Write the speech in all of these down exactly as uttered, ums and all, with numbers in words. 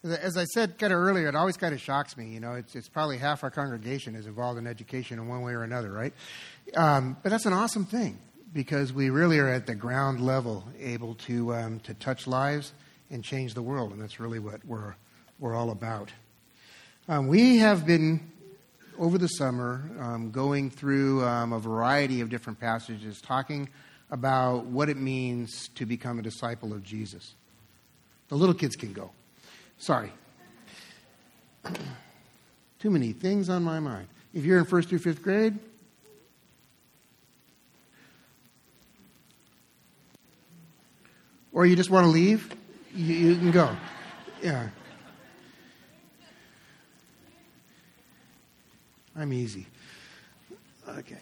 As I said kind of earlier, it always kind of shocks me. You know, it's it's probably half our congregation is involved in education in one way or another, right? Um, but that's an awesome thing because we really are at the ground level able to um, to touch lives and change the world, and that's really what we're we're all about. Um, we have been over the summer um, going through um, a variety of different passages, talking about what it means to become a disciple of Jesus. The little kids can go. Sorry. Too many things on my mind. If you're in first through fifth grade, or you just want to leave, you, you can go. Yeah. I'm easy. Okay.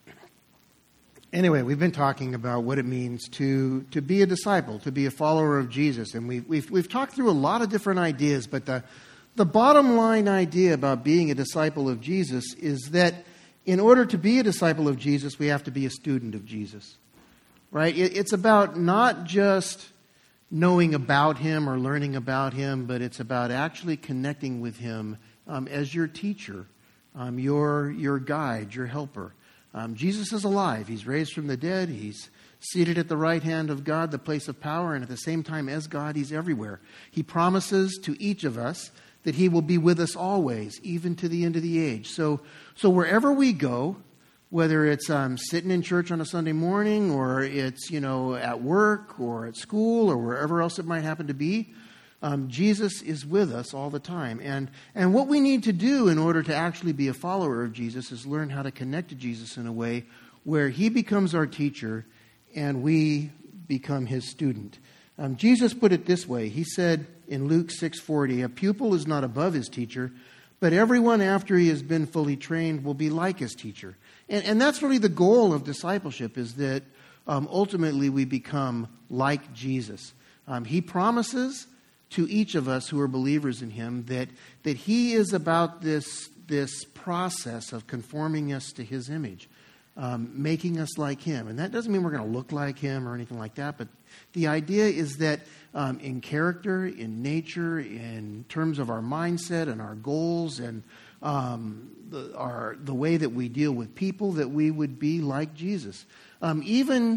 Anyway, we've been talking about what it means to, to be a disciple, to be a follower of Jesus. And we've, we've, we've talked through a lot of different ideas, but the, the bottom line idea about being a disciple of Jesus is that in order to be a disciple of Jesus, we have to be a student of Jesus, right? It, it's about not just knowing about him or learning about him, but it's about actually connecting with him um, as your teacher, um, your, your guide, your helper. Um, Jesus is alive. He's raised from the dead. He's seated at the right hand of God, the place of power. And at the same time, as God, he's everywhere. He promises to each of us that he will be with us always, even to the end of the age. So, so wherever we go, whether it's um, sitting in church on a Sunday morning, or it's, you know, at work or at school or wherever else it might happen to be, Um, Jesus is with us all the time. And and what we need to do in order to actually be a follower of Jesus is learn how to connect to Jesus in a way where he becomes our teacher and we become his student. Um, Jesus put it this way. He said in Luke six forty, a pupil is not above his teacher, but everyone after he has been fully trained will be like his teacher. And, and that's really the goal of discipleship, is that um, ultimately we become like Jesus. Um, he promises to each of us who are believers in him that, that he is about this, this process of conforming us to his image, um, making us like him. And that doesn't mean we're going to look like him or anything like that, but the idea is that um, in character, in nature, in terms of our mindset and our goals and um, the, our, the way that we deal with people, that we would be like Jesus. Um, even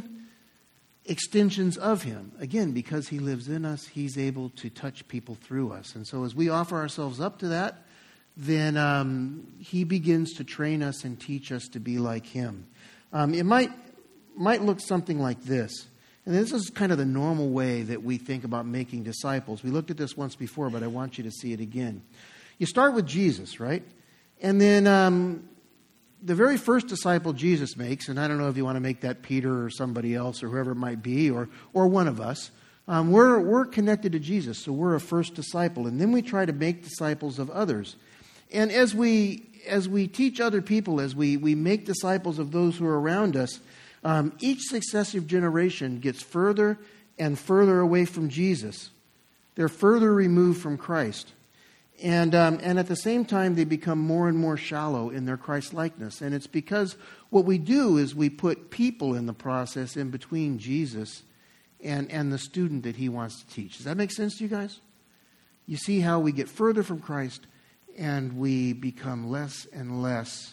extensions of him. Again, because he lives in us, he's able to touch people through us. And so as we offer ourselves up to that, then um, he begins to train us and teach us to be like him. Um, it might might look something like this. And this is kind of the normal way that we think about making disciples. We looked at this once before, but I want you to see it again. You start with Jesus, right? And then um, the very first disciple Jesus makes, and I don't know if you want to make that Peter or somebody else or whoever it might be, or or one of us, um, we're we're connected to Jesus, so we're a first disciple, and then we try to make disciples of others. And as we as we teach other people, as we we make disciples of those who are around us, um, each successive generation gets further and further away from Jesus. They're further removed from Christ. And um, and at the same time, they become more and more shallow in their Christ-likeness. And it's because what we do is we put people in the process in between Jesus and, and the student that he wants to teach. Does that make sense to you guys? You see how we get further from Christ and we become less and less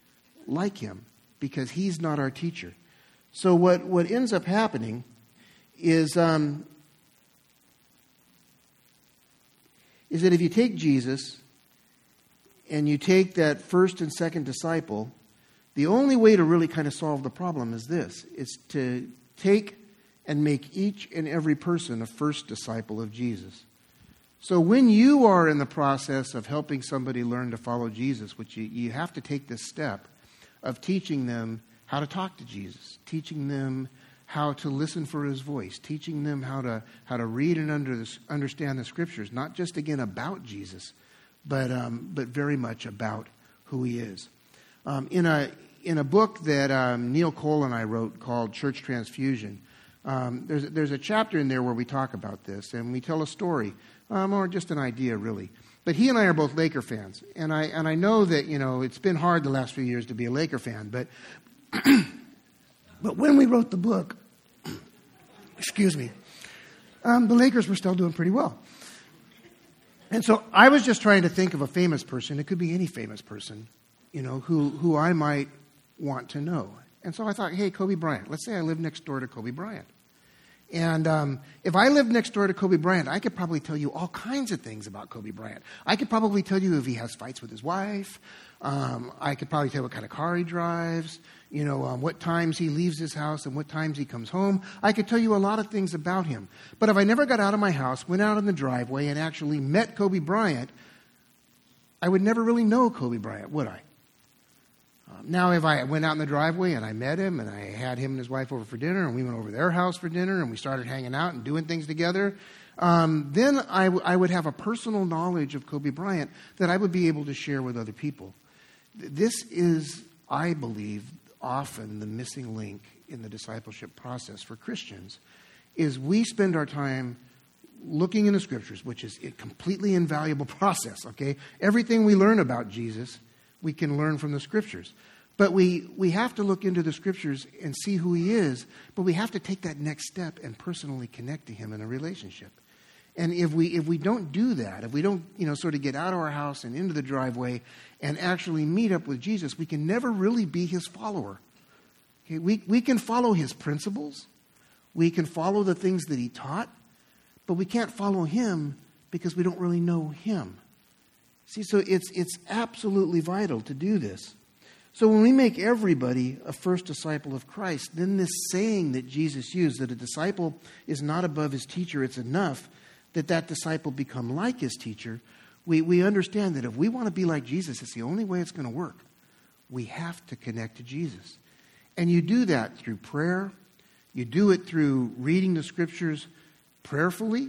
like him because he's not our teacher. So what, what ends up happening is... Um, is that if you take Jesus and you take that first and second disciple, the only way to really kind of solve the problem is this. It's to take and make each and every person a first disciple of Jesus. So when you are in the process of helping somebody learn to follow Jesus, which you, you have to take this step of teaching them how to talk to Jesus, teaching them how to listen for his voice, teaching them how to how to read and under this, understand the scriptures, not just again about Jesus, but um, but very much about who he is. Um, in a in a book that um, Neil Cole and I wrote called Church Transfusion, um, there's there's a chapter in there where we talk about this and we tell a story, um, or just an idea really. But he and I are both Laker fans, and I and I know that you know it's been hard the last few years to be a Laker fan, but. But when we wrote the book, excuse me, um, the Lakers were still doing pretty well. And so I was just trying to think of a famous person. It could be any famous person, you know, who, who I might want to know. And so I thought, hey, Kobe Bryant. Let's say I live next door to Kobe Bryant. And um, if I lived next door to Kobe Bryant, I could probably tell you all kinds of things about Kobe Bryant. I could probably tell you if he has fights with his wife. Um, I could probably tell you what kind of car he drives, you know, um, what times he leaves his house and what times he comes home. I could tell you a lot of things about him. But if I never got out of my house, went out in the driveway, and actually met Kobe Bryant, I would never really know Kobe Bryant, would I? Um, now, if I went out in the driveway and I met him and I had him and his wife over for dinner and we went over to their house for dinner and we started hanging out and doing things together, um, then I, w- I would have a personal knowledge of Kobe Bryant that I would be able to share with other people. This is, I believe, often the missing link in the discipleship process for Christians, is we spend our time looking in the Scriptures, which is a completely invaluable process, okay? Everything we learn about Jesus, we can learn from the Scriptures. But we, we have to look into the Scriptures and see who he is, but we have to take that next step and personally connect to him in a relationship. And if we if we don't do that, if we don't, you know, sort of get out of our house and into the driveway and actually meet up with Jesus, we can never really be his follower. Okay? We, we can follow his principles. We can follow the things that he taught, but we can't follow him because we don't really know him. See, so it's it's absolutely vital to do this. So when we make everybody a first disciple of Christ, then this saying that Jesus used, that a disciple is not above his teacher, it's enough that that disciple become like his teacher, we, we understand that if we want to be like Jesus, it's the only way it's going to work. We have to connect to Jesus. And you do that through prayer. You do it through reading the Scriptures prayerfully,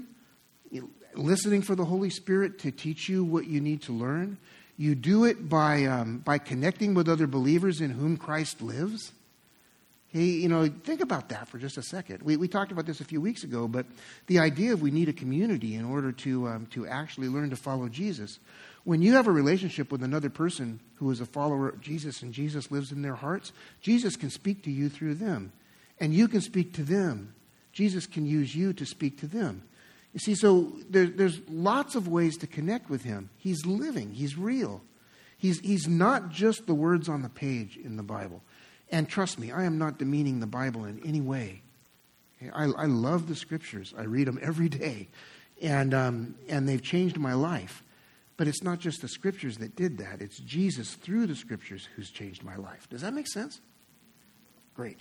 listening for the Holy Spirit to teach you what you need to learn. You do it by um, by connecting with other believers in whom Christ lives. Okay, you know, think about that for just a second. We we talked about this a few weeks ago, but the idea of we need a community in order to um, to actually learn to follow Jesus. When you have a relationship with another person who is a follower of Jesus and Jesus lives in their hearts, Jesus can speak to you through them, and you can speak to them. Jesus can use you to speak to them. You see, so there, there's lots of ways to connect with him. He's living. He's real. He's he's not just the words on the page in the Bible. And trust me, I am not demeaning the Bible in any way. I, I love the Scriptures. I read them every day. And um, and they've changed my life. But it's not just the Scriptures that did that. It's Jesus through the Scriptures who's changed my life. Does that make sense? Great.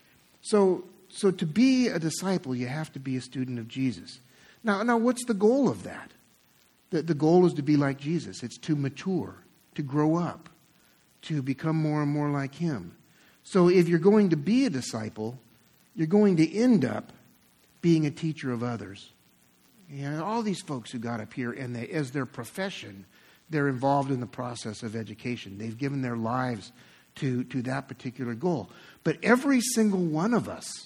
So, so to be a disciple, you have to be a student of Jesus. Now, now what's the goal of that? The, the goal is to be like Jesus. It's to mature, to grow up, to become more and more like him. So if you're going to be a disciple, you're going to end up being a teacher of others. You know, all these folks who got up here, and they, as their profession, they're involved in the process of education. They've given their lives to, to that particular goal. But every single one of us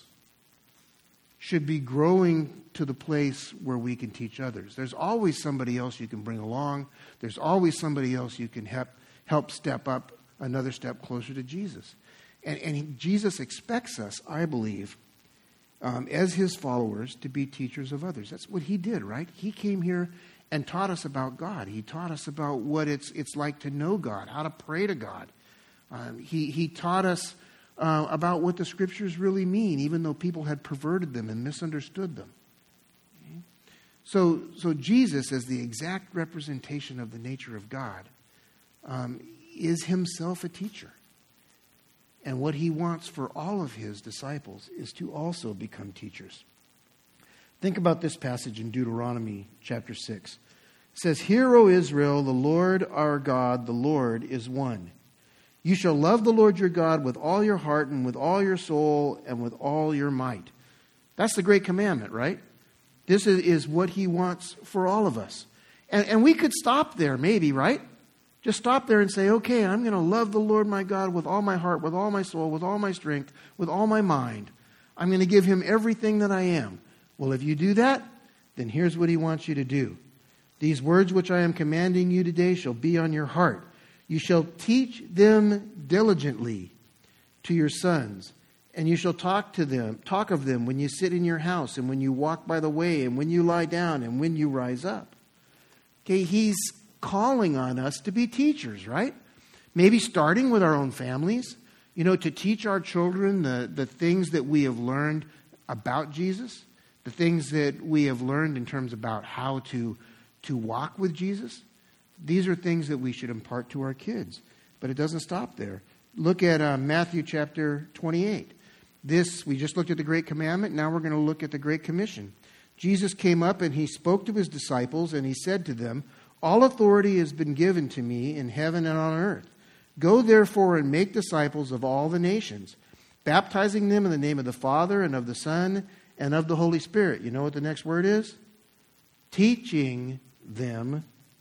should be growing to the place where we can teach others. There's always somebody else you can bring along. There's always somebody else you can help, help step up another step closer to Jesus. And, and he, Jesus expects us, I believe, um, as his followers, to be teachers of others. That's what he did, right? He came here and taught us about God. He taught us about what it's it's like to know God, how to pray to God. Um, he, he taught us uh, about what the Scriptures really mean, even though people had perverted them and misunderstood them. Okay? So, so Jesus, as the exact representation of the nature of God, um, is himself a teacher. And what he wants for all of his disciples is to also become teachers. Think about this passage in Deuteronomy chapter six. It says, "Hear, O Israel, the Lord our God, the Lord is one. You shall love the Lord your God with all your heart and with all your soul and with all your might." That's the great commandment, right? This is, is what he wants for all of us. And, and we could stop there maybe, right? Just stop there and say, okay, I'm going to love the Lord my God with all my heart, with all my soul, with all my strength, with all my mind. I'm going to give him everything that I am. Well, if you do that, then here's what he wants you to do. "These words which I am commanding you today shall be on your heart. You shall teach them diligently to your sons, and you shall talk to them, talk of them when you sit in your house, and when you walk by the way, and when you lie down, and when you rise up." Okay, he's calling on us to be teachers, right? Maybe starting with our own families, you know, to teach our children the, the things that we have learned about Jesus, the things that we have learned in terms about how to, to walk with Jesus. These are things that we should impart to our kids. But it doesn't stop there. Look at uh, Matthew chapter twenty-eight. This, we just looked at the Great Commandment. Now we're going to look at the Great Commission. Jesus came up and he spoke to his disciples and he said to them, "All authority has been given to me in heaven and on earth. Go therefore and make disciples of all the nations, baptizing them in the name of the Father and of the Son and of the Holy Spirit." You know what the next word is? Teaching them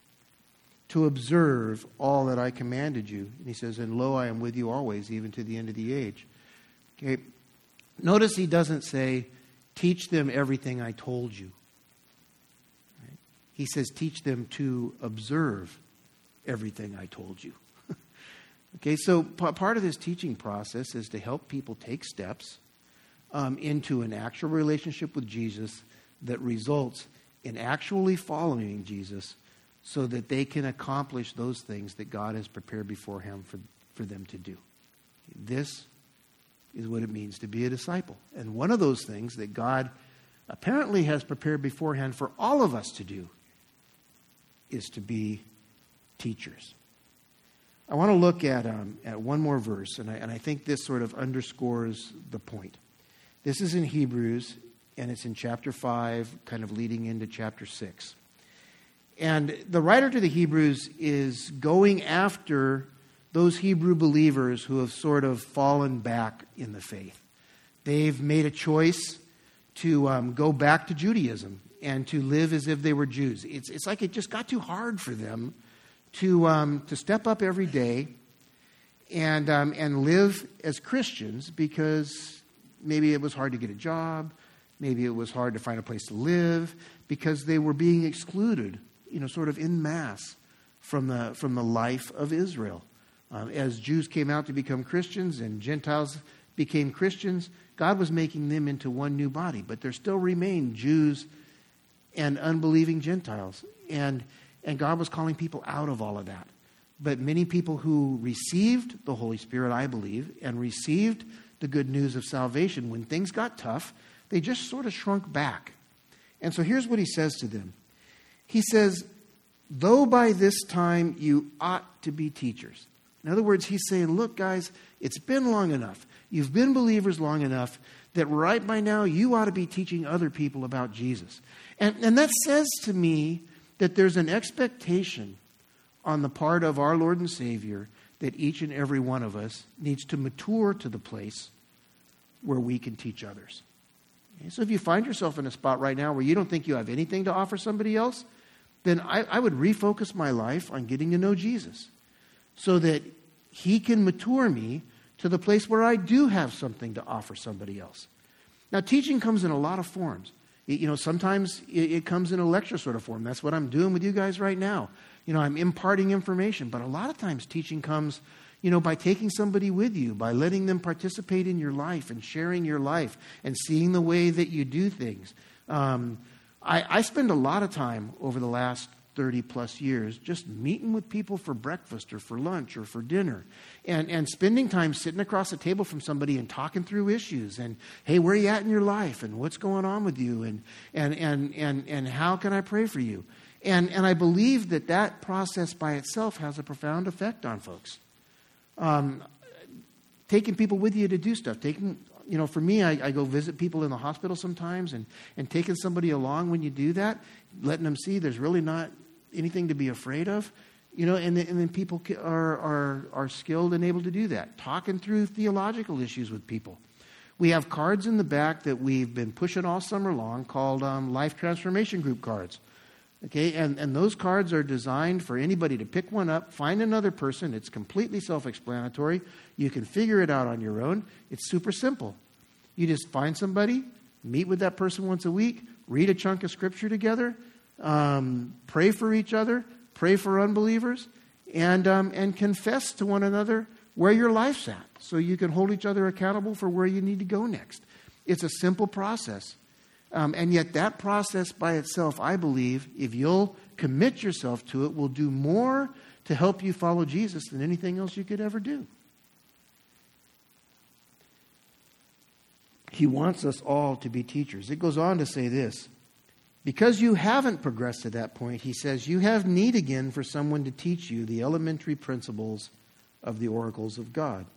to observe all that I commanded you. And he says, "And lo, I am with you always, even to the end of the age." Okay. Notice he doesn't say, "Teach them everything I told you." Right? He says, "Teach them to observe everything I told you." Okay, so p- part of this teaching process is to help people take steps um, into an actual relationship with Jesus that results in actually following Jesus so that they can accomplish those things that God has prepared beforehand for, for them to do. This is what it means to be a disciple. And one of those things that God apparently has prepared beforehand for all of us to do is to be teachers. I want to look at um, at one more verse, and I, and I think this sort of underscores the point. This is in Hebrews, and it's in chapter five, kind of leading into chapter six. And the writer to the Hebrews is going after those Hebrew believers who have sort of fallen back in the faith. They've made a choice to um, go back to Judaism and to live as if they were Jews. It's, it's like it just got too hard for them to um, to step up every day and um, and live as Christians, because maybe it was hard to get a job, maybe it was hard to find a place to live, because they were being excluded, you know, sort of en masse from the from the life of Israel. Um, as Jews came out to become Christians and Gentiles became Christians, God was making them into one new body, but there still remained Jews and unbelieving Gentiles, and And God was calling people out of all of that. But many people who received the Holy Spirit, I believe, and received the good news of salvation, when things got tough, they just sort of shrunk back. And so here's what he says to them. He says, "Though by this time you ought to be teachers." In other words, he's saying, look, guys, it's been long enough. You've been believers long enough that right by now you ought to be teaching other people about Jesus. And, and that says to me that there's an expectation on the part of our Lord and Savior that each and every one of us needs to mature to the place where we can teach others. Okay? So if you find yourself in a spot right now where you don't think you have anything to offer somebody else, then I, I would refocus my life on getting to know Jesus so that he can mature me to the place where I do have something to offer somebody else. Now, teaching comes in a lot of forms. You know, sometimes it comes in a lecture sort of form. That's what I'm doing with you guys right now. You know, I'm imparting information. But a lot of times teaching comes, you know, by taking somebody with you, by letting them participate in your life and sharing your life and seeing the way that you do things. Um, I, I spend a lot of time over the last thirty plus years just meeting with people for breakfast or for lunch or for dinner, and, and spending time sitting across the table from somebody and talking through issues and, hey, where are you at in your life and what's going on with you and and and and, and how can I pray for you? And, and I believe that that process by itself has a profound effect on folks. Um, taking people with you to do stuff, taking, you know, for me, I, I go visit people in the hospital sometimes, and, and taking somebody along when you do that, letting them see there's really not anything to be afraid of, you know, and, the, and then people are, are, are skilled and able to do that. Talking through theological issues with people. We have cards in the back that we've been pushing all summer long called um, Life Transformation Group cards. Okay, and, and those cards are designed for anybody to pick one up, find another person. It's completely self-explanatory. You can figure it out on your own. It's super simple. You just find somebody, meet with that person once a week, read a chunk of scripture together, um, pray for each other, pray for unbelievers, and um, and confess to one another where your life's at, so you can hold each other accountable for where you need to go next. It's a simple process. Um, and yet that process by itself, I believe, if you'll commit yourself to it, will do more to help you follow Jesus than anything else you could ever do. He wants us all to be teachers. It goes on to say this. Because you haven't progressed to that point, he says, you have need again for someone to teach you the elementary principles of the oracles of God.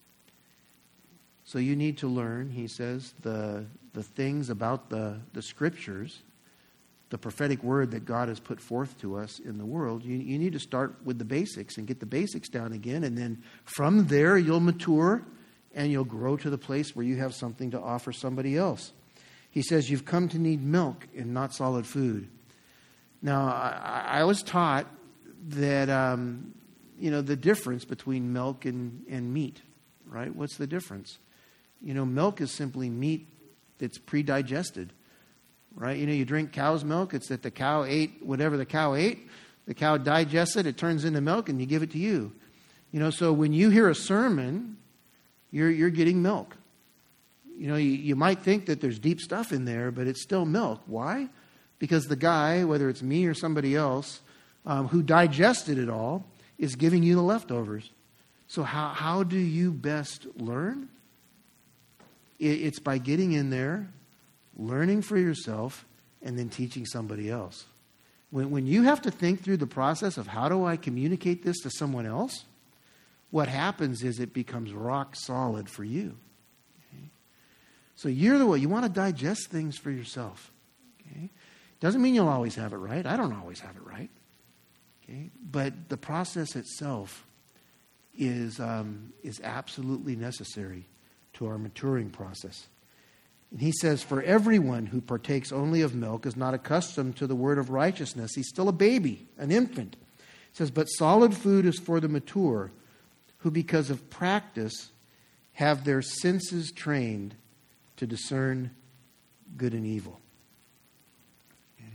So you need to learn, he says, the, the things about the, the Scriptures, the prophetic word that God has put forth to us in the world. You, you need to start with the basics and get the basics down again. And then from there, you'll mature and you'll grow to the place where you have something to offer somebody else. He says, you've come to need milk and not solid food. Now, I, I was taught that, um, you know, the difference between milk and, and meat, right? What's the difference? You know, milk is simply meat that's pre-digested, right? You know, you drink cow's milk. It's that the cow ate whatever the cow ate. The cow digests it. It turns into milk, and you give it to you. You know, so when you hear a sermon, you're you're getting milk. You know, you, you might think that there's deep stuff in there, but it's still milk. Why? Because the guy, whether it's me or somebody else, um, who digested it all, is giving you the leftovers. So how, how do you best learn? It, it's by getting in there, learning for yourself, and then teaching somebody else. When, when you have to think through the process of how do I communicate this to someone else, what happens is it becomes rock solid for you. So you're the one, you want to digest things for yourself. Okay? Doesn't mean you'll always have it right. I don't always have it right. Okay? But the process itself is, um, is absolutely necessary to our maturing process. And he says, for everyone who partakes only of milk is not accustomed to the word of righteousness. He's still a baby, an infant. He says, but solid food is for the mature, who because of practice have their senses trained to discern good and evil. Okay.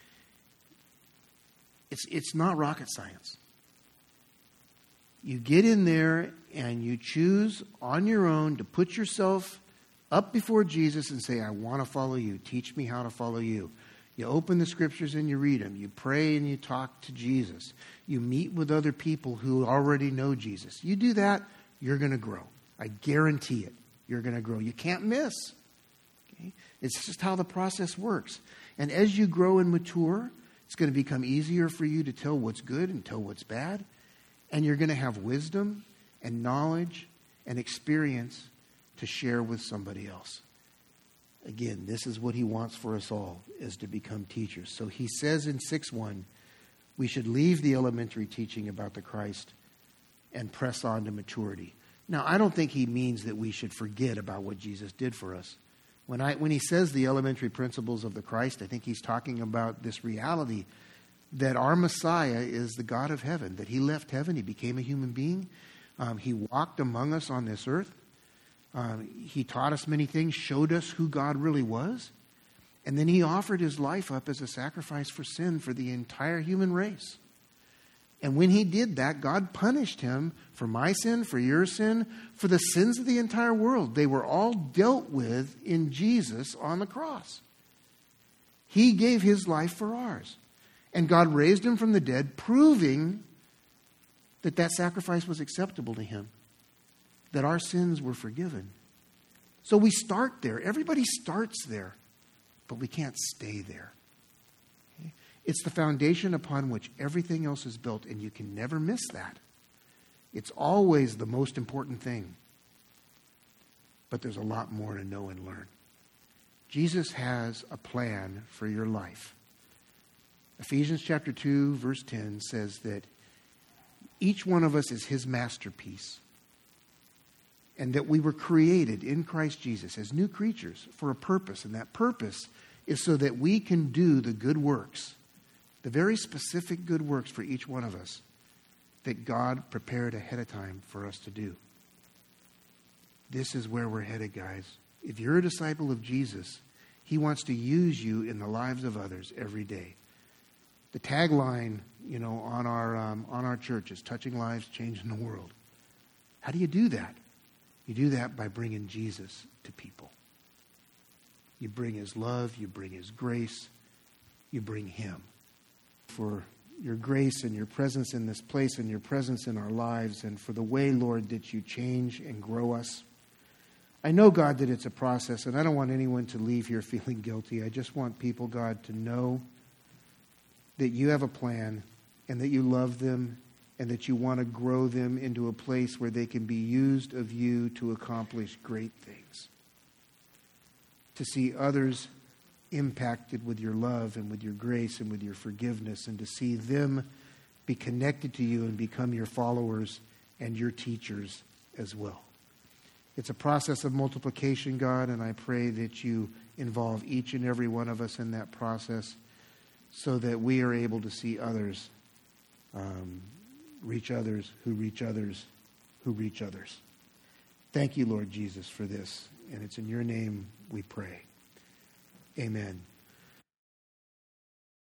It's, it's not rocket science. You get in there and you choose on your own to put yourself up before Jesus and say, I want to follow you. Teach me how to follow you. You open the Scriptures and you read them. You pray and you talk to Jesus. You meet with other people who already know Jesus. You do that, you're going to grow. I guarantee it. You're going to grow. You can't miss. Okay? It's just how the process works. And as you grow and mature, it's going to become easier for you to tell what's good and tell what's bad. And you're going to have wisdom and knowledge and experience to share with somebody else. Again, this is what he wants for us all, is to become teachers. So he says in six one, we should leave the elementary teaching about the Christ and press on to maturity. Now, I don't think he means that we should forget about what Jesus did for us. When I when he says the elementary principles of the Christ, I think he's talking about this reality that our Messiah is the God of heaven, that he left heaven, he became a human being. Um, he walked among us on this earth. Um, he taught us many things, showed us who God really was. And then he offered his life up as a sacrifice for sin for the entire human race. And when he did that, God punished him for my sin, for your sin, for the sins of the entire world. They were all dealt with in Jesus on the cross. He gave his life for ours. And God raised him from the dead, proving that that sacrifice was acceptable to him, that our sins were forgiven. So we start there. Everybody starts there, but we can't stay there. Okay? It's the foundation upon which everything else is built, and you can never miss that. It's always the most important thing. But there's a lot more to know and learn. Jesus has a plan for your life. Ephesians chapter two, verse ten says that each one of us is his masterpiece, and that we were created in Christ Jesus as new creatures for a purpose. And that purpose is so that we can do the good works, the very specific good works for each one of us that God prepared ahead of time for us to do. This is where we're headed, guys. If you're a disciple of Jesus, he wants to use you in the lives of others every day. The tagline, you know, on our um, on our church is touching lives, changing the world. How do you do that? You do that by bringing Jesus to people. You bring his love. You bring his grace. You bring him. For your grace and your presence in this place and your presence in our lives, and for the way, Lord, that you change and grow us. I know, God, that it's a process, and I don't want anyone to leave here feeling guilty. I just want people, God, to know that you have a plan and that you love them and that you want to grow them into a place where they can be used of you to accomplish great things. To see others impacted with your love and with your grace and with your forgiveness, and to see them be connected to you and become your followers and your teachers as well. It's a process of multiplication, God, and I pray that you involve each and every one of us in that process so that we are able to see others um, reach others who reach others who reach others. Thank you, Lord Jesus, for this, and it's in your name we pray. Amen.